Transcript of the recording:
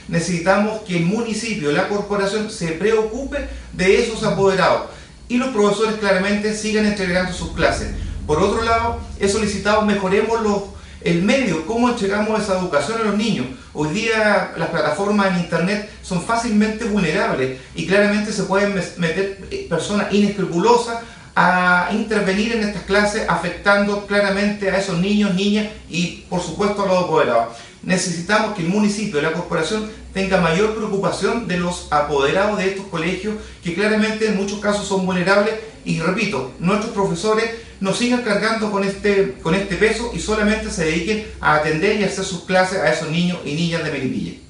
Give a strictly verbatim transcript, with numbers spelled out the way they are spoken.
necesitamos que el municipio, la corporación, se preocupe de esos apoderados y los profesores claramente sigan entregando sus clases. Por otro lado, he solicitado mejoremos los, el medio, cómo entregamos esa educación a los niños. Hoy día las plataformas en internet son fácilmente vulnerables y claramente se pueden meter personas inescrupulosas a intervenir en estas clases, afectando claramente a esos niños, niñas y por supuesto a los apoderados. Necesitamos que el municipio, la corporación, tenga mayor preocupación de los apoderados de estos colegios, que claramente en muchos casos son vulnerables, y repito, nuestros profesores no sigan cargando con este, con este peso y solamente se dediquen a atender y hacer sus clases a esos niños y niñas de Melipilla.